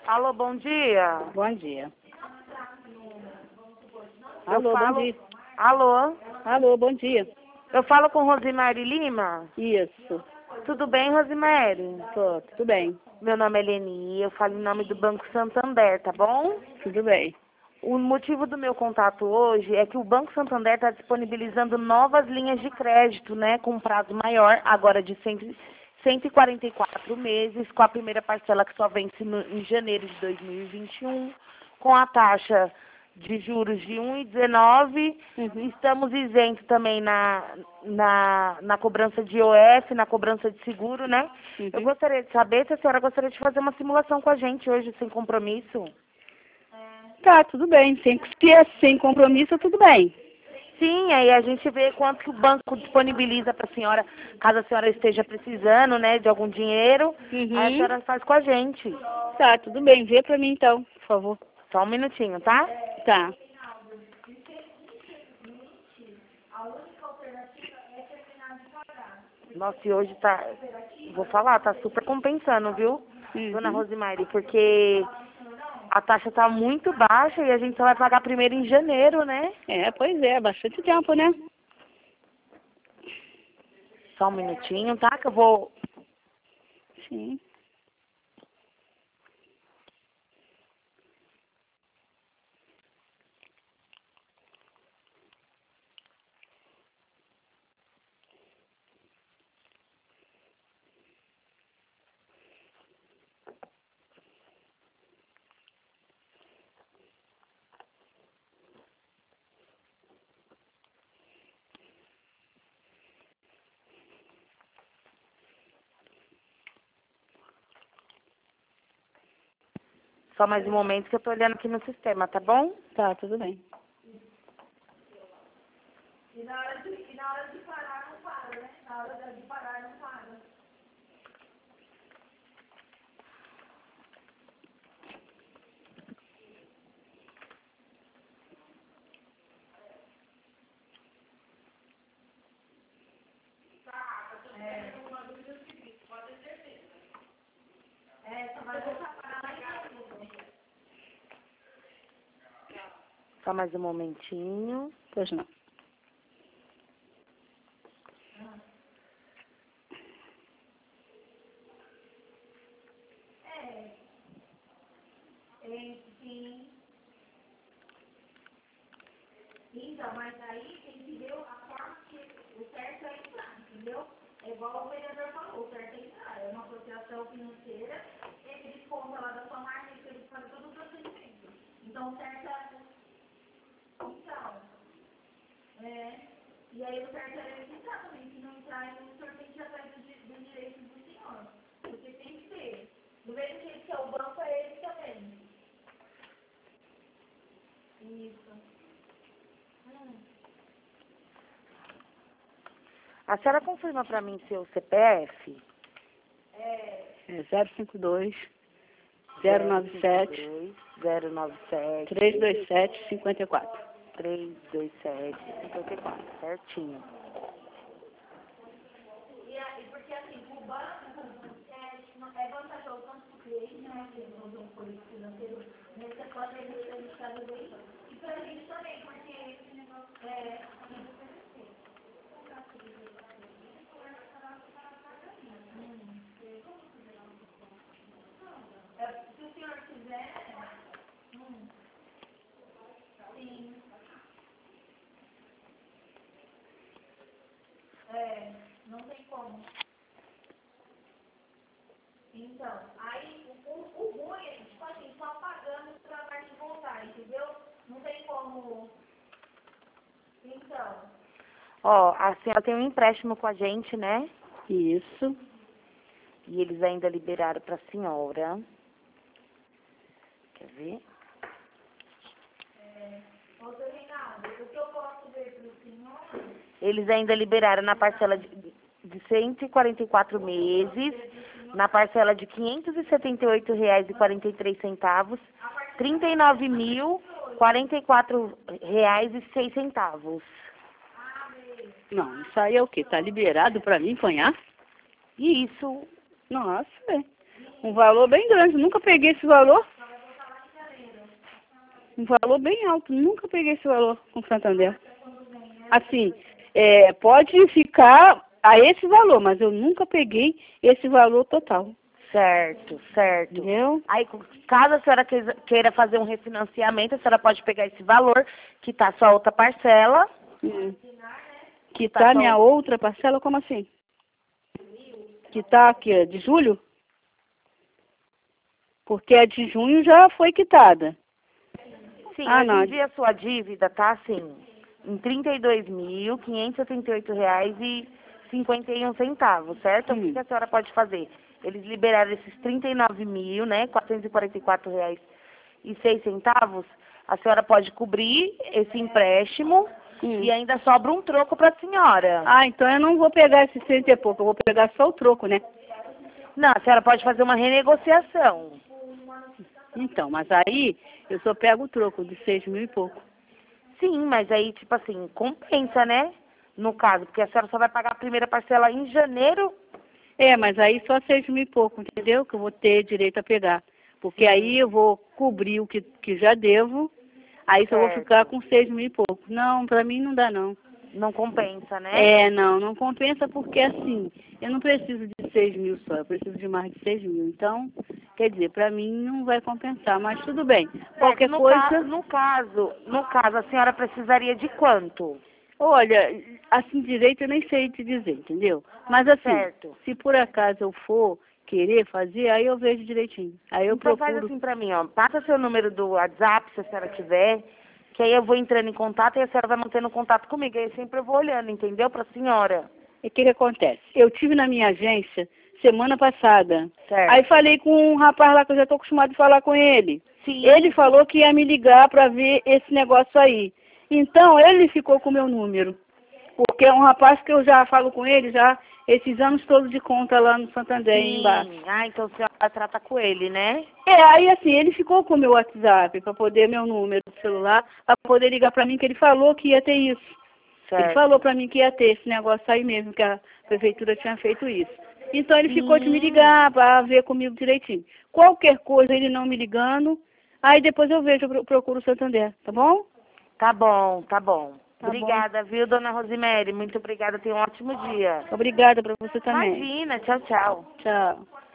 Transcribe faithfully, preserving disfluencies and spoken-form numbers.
Alô, bom dia. Bom dia. Eu Alô, falo... bom dia. Alô, Alô, bom dia. eu falo com Rosimary Lima. Isso. Tudo bem, Rosimary? Tô, tudo bem. Meu nome é Leni, eu falo em nome do Banco Santander, tá bom? Tudo bem. O motivo do meu contato hoje é que o Banco Santander está disponibilizando novas linhas de crédito, né, com prazo maior, agora de cento e quarenta e quatro meses, com a primeira parcela que só vence no, em janeiro de dois mil e vinte e um, com a taxa de juros de um vírgula dezenove. Uhum. Estamos isentos também na, na, na cobrança de I O F, na cobrança de seguro, né? Uhum. Eu gostaria de saber se a senhora gostaria de fazer uma simulação com a gente hoje, sem compromisso. Tá, tudo bem. Sem, se é sem compromisso, tudo bem. Sim, aí a gente vê quanto que o banco disponibiliza para a senhora, caso a senhora esteja precisando, né, de algum dinheiro, Uhum. aí a senhora faz com a gente. Tá, tudo bem. Vê pra mim então, por favor. Só um minutinho, tá? Tá. Nossa, e hoje tá, vou falar, tá super compensando, viu, Uhum. dona Rosimary, porque a taxa tá muito baixa e a gente só vai pagar primeiro em janeiro, né? É, pois é, bastante tempo, né? Só um minutinho, tá? Que eu vou... Sim. Só mais um momento que eu tô olhando aqui no sistema, tá bom? Tá, tudo bem. E na hora de, e na hora de parar, não para, né? Na hora de parar, não para. É. É, só vai deixar parar lá em cima. Só mais um momentinho. Pois não. É. É, sim. Então, mas aí tem que ver a forma que o certo é entrar, entendeu? É igual o vereador falou, o certo é entrar. É uma associação financeira, ele desconta lá da sua marca e ele faz todo o procedimento. Então, o certo é... Então, é... E aí o certo é ele entrar também. Se não entrar, o senhor tem que ir atrás dos di- dos direitos do senhor. Porque tem que ter. Do mesmo jeito que é o banco, é ele também. Isso. Hum. A senhora confirma pra mim seu C P F? É... É zero cinco dois, zero nove sete, zero nove sete, três dois sete, cinquenta e quatro. três dois sete, cinquenta e quatro, certinho. E, a- e porque assim, o banco é, não- é vantajoso tanto para o cliente, né, que ele usa um político financeiro, né, você pode registrar no banco. E para a gente também, porque esse negócio é... Hum. É, se o senhor quiser, hum, sim, é, não tem como. Então, aí o, o, o ruim é, tipo assim, só pagando pra parte voltar, entendeu? Não tem como. Então, Ó, a senhora tem um empréstimo com a gente, né? Isso. E eles ainda liberaram pra senhora. Quer ver? é, ô, seu Reinaldo, o que eu posso ver pro senhor? Eles ainda liberaram na parcela de, de cento e quarenta e quatro meses, na parcela de quinhentos e setenta e oito reais e quarenta e três centavos, trinta e nove mil, quarenta e quatro reais e seis centavos. Não, isso aí é o quê? Tá liberado pra mim apanhar? E isso, Nossa, é. Um valor bem grande. Nunca peguei esse valor. Um valor bem alto. Nunca peguei esse valor com o Santander. Assim, é, pode ficar a esse valor, mas eu nunca peguei esse valor total. Certo, certo. Entendeu? Aí, caso a senhora queira fazer um refinanciamento, a senhora pode pegar esse valor, que tá sua outra parcela. Hum. Que Tá tá só- minha outra parcela, como assim? Que tá aqui, é de julho? Porque a de junho já foi quitada. Sim, Ah, eu não. entendi a sua dívida, tá assim, em trinta e dois mil, quinhentos e setenta e oito reais e cinquenta e um centavos, certo? O que Hum. que a senhora pode fazer? Eles liberaram esses trinta e nove mil, né, quatrocentos e quarenta e quatro reais e seis centavos. A senhora pode cobrir esse empréstimo Hum. e ainda sobra um troco para a senhora. Ah, então eu não vou pegar esses cento e pouco, eu vou pegar só o troco, né? Não, a senhora pode fazer uma renegociação. Então, mas aí eu só pego o troco de seis mil e pouco. Sim, mas aí, tipo assim, compensa, né? No caso, porque a senhora só vai pagar a primeira parcela em janeiro. É, mas aí só seis mil e pouco, entendeu? Que eu vou ter direito a pegar. Porque Sim. aí eu vou cobrir o que, que já devo, aí só vou Certo. ficar com seis mil e pouco. Não, pra mim não dá não. Não compensa, né? É, não, não compensa porque assim, eu não preciso de seis mil só, eu preciso de mais de seis mil. Então, quer dizer, pra mim não vai compensar, mas tudo bem. Qualquer no, coisa, ca- no caso, no caso, a senhora precisaria de quanto? olha, assim direito eu nem sei te dizer, entendeu? Mas assim, Certo. se por acaso eu for querer fazer, aí eu vejo direitinho. Aí eu Então procuro. faz assim pra mim, ó. Passa seu número do WhatsApp, se a senhora tiver, que aí eu vou entrando em contato e a senhora vai mantendo contato comigo. Aí sempre eu vou olhando, entendeu? Pra senhora. E o que que acontece? Eu tive na minha agência semana passada. Certo. Aí falei com um rapaz lá que eu já tô acostumado a falar com ele. Sim. Ele falou que ia me ligar para ver esse negócio aí. Então, ele ficou com o meu número. Porque é um rapaz que eu já falo com ele já esses anos todos de conta lá no Santander, aí embaixo. Sim. Ah, então a senhora trata com ele, né? É, aí assim, ele ficou com o meu WhatsApp para poder, meu número do celular, para poder ligar para mim, que ele falou que ia ter isso. Ele Certo. falou para mim que ia ter esse negócio aí mesmo, que a prefeitura tinha feito isso. Então, ele ficou de me Hum. ligar para ver comigo direitinho. Qualquer coisa, ele não me ligando, aí depois eu vejo, eu pro- procuro o Santander, tá bom? Tá bom, tá bom. Tá Obrigada, viu, dona Rosemary? Muito obrigada. Tenha um ótimo dia. Obrigada para você também. Imagina. Tchau, tchau. Tchau.